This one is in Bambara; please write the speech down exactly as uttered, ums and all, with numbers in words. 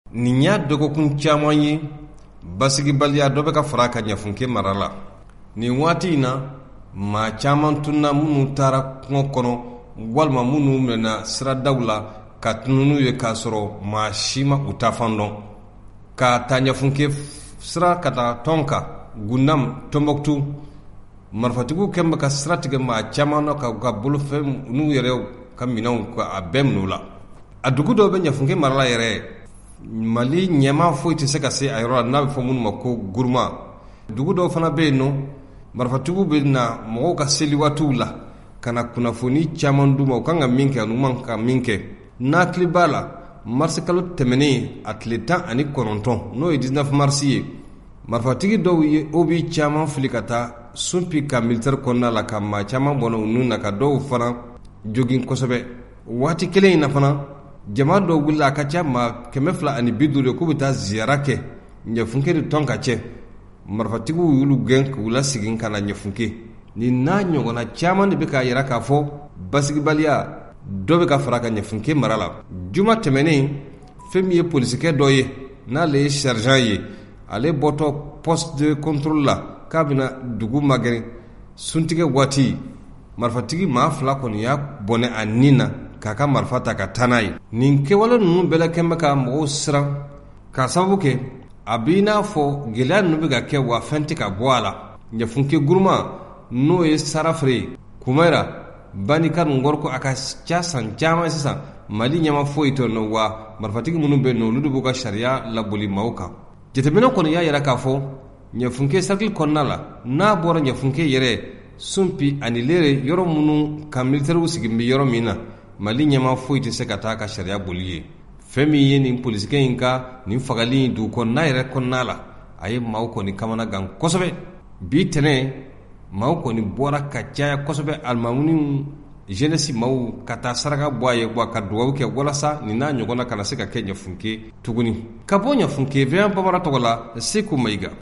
nin y'a dɔgɔkun caman ye basigibaliya dɔ bɛ ka fara ka ɲɛfunke mara la. nin waati in na maa caman tunna minnu taara kungo kɔnɔ walima minnu mɛnna siradaw la ka tununu ye k'a sɔrɔ maa si ma u ta fan dɔn. ka taa ɲɛfunke sira ka taa tɔn kan Gundam Tombouctou, marifatigiw kɛn bɛ ka sira tigɛ maa caman na ka ka bolofɛn n'u yɛrɛ ka minɛnw ka a bɛɛ minɛ u la. a dugu dɔw bɛ ɲɛfunke mara la yɛrɛ, Mali ɲɛma foyi tɛ se ka se a yɔrɔ la n'a bɛ fɔ minnu ma ko Guruma. dugu dɔw fana bɛ yen nɔ marifatigiw bɛ na mɔgɔw ka seli waatiw la ka na kunnafoni caman d'u ma u kan ka min kɛ u man ka min kɛ. n'a hakili b'a la marisi kalo tɛmɛnen a tile tan ani kɔnɔntɔn n'o ye dix-neuf mars ye, marifatigi dɔw ye o bi caman fili ka taa sunpi ka militaire kɔnɔna la ka maa caman bɔnɛ u nun na ka dɔw fana jogin kosɛbɛ. waati kelen in na fana jama dɔw wulila a ka ca maa kɛmɛ fila ani bi duuru k'u bɛ taa ziyara kɛ ɲɛfunke ni tɔn ka cɛ. marifatigiw y'olu gɛn k'u lasegin ka na ɲɛfunke. nin n'a ɲɔgɔnna caman de bɛ k'a yira k'a fɔ basigibaliya dɔ bɛ ka fara ka ɲɛfunke mara la. juma tɛmɛnen fɛn min ye polisikɛ dɔ ye n'ale ye sergent ye, ale bɔtɔ poste de contrôle la k'a bɛna dugu magɛrɛ suntigɛ waati, marifatigi maa fila kɔni y'a bɔnɛ a nin na k'a ka marifa ta ka taa n'a ye. nin kɛwale ninnu bɛɛ kɛn bɛ ka mɔgɔw siran k'a sababu kɛ a b'i n'a fɔ gɛlɛya ninnu bɛ ka kɛ wa fɛn tɛ ka bɔ a la. ɲɛfunke Guruma n'o ye Sarafere ye, Kumayra, Banika ni Ngɔriko a ka ca san caman sisan Mali ɲɛma foyi tɛ nɔ wa marifatigi minnu bɛ yen nɔ olu de b'u ka sariya laboli maaw kan. jateminɛ kɔni y'a yira k'a fɔ ɲɛfunke cercle kɔnɔna la n'a bɔra ɲɛfunke yɛrɛ sunpi ani lere yɔrɔ minnu ka militaires sigin bɛ yɔrɔ min na Mali ɲɛma foyi tɛ se ka taa ka sariya boli ye. fɛn min ye nin polisikɛ in ka nin fagali in dugu kɔnɔna yɛrɛ kɔnɔna la a ye maaw kɔni kamana gan kosɛbɛ. bi tɛnɛn maaw kɔni bɔra ka caya kosɛbɛ alimamiw jeunesse maaw ka taa saraka bɔ a ye wa ka dugawu kɛ walasa nin n'a ɲɔgɔnna kana se ka kɛ ɲɛfunke tuguni. ka bɔ ɲɛfunke V A Bamara tɔgɔ la Seku Mayiga.